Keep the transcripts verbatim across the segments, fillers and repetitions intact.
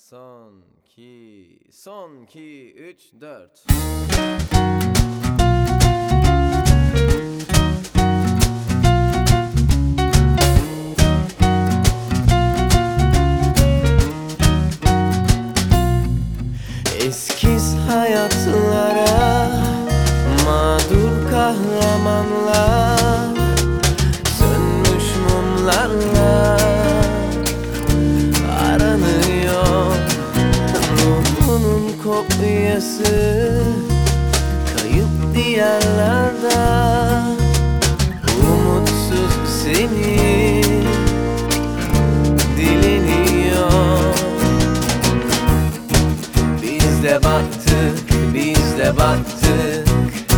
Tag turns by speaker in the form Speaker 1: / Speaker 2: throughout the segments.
Speaker 1: Son, iki, son, iki, üç, dört. Eskiz hayatlara mağdur kahramanlar, sönmüş mumlarla aranıyor. Ruhunun kopyası kayıp diyarlarda, umutsuz seni dileniyor. Biz de battık, biz de battık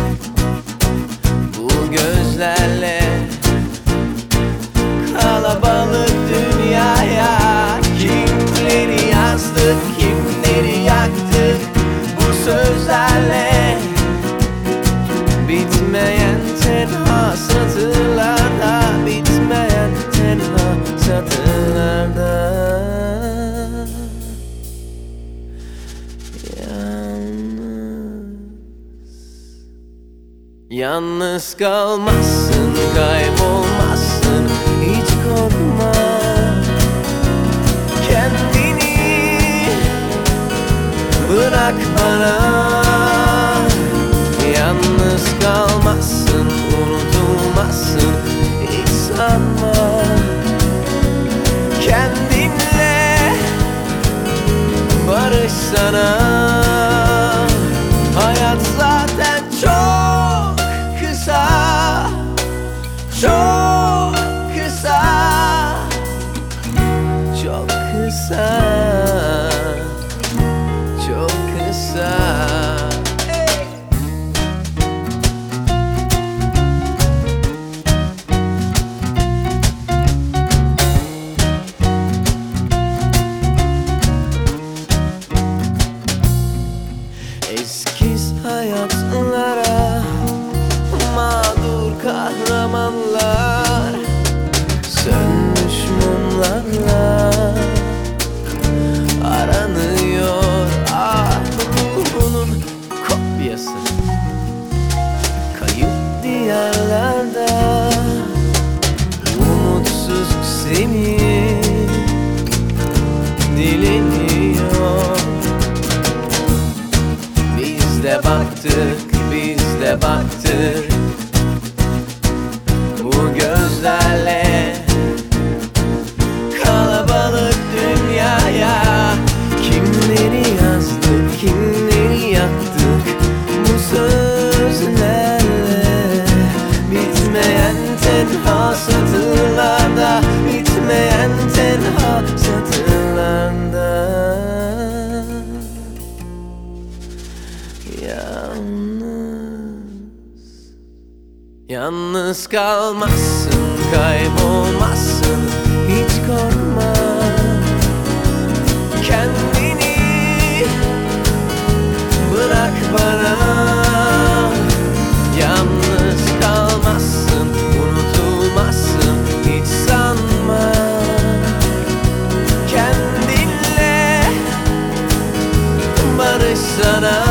Speaker 1: bu gözlerle kalabalık dünyaya. Kimleri yazdık, kimleri yaktık bu sözlerle, bitmeyen tenha satırlarda, bitmeyen tenha satırlarda. Yalnız kalmazsın, kaybolmazsın, hiç korkma. Kendini bırak bana. Yalnız kalmazsın, unutulmazsın, hiç sanma. Kendinle barış sana. Hayat zaten çok kısa, çok kısa, çok kısa, çok kısa. Eskiz hayatlara mağdur kahramanlar, sönmüş mumlarla aranıyor. Ah, ruhunun kopyası kayıp diyarlarda, umutsuz seni dileniyor. Biz de baktık, biz de baktık bu gözlerle kalabalık dünyaya. Kimleri yazdık, kimleri yaktık bu sözlerle, bitmeyen tenha satırlarda, bitmeyen tenha satırlarda. Yalnız, yalnız kalmazsın, kaybolmazsın, hiç korkma. Kendini bırak bana. Yalnız kalmazsın, unutulmazsın, hiç sanma. Kendinle barış sana.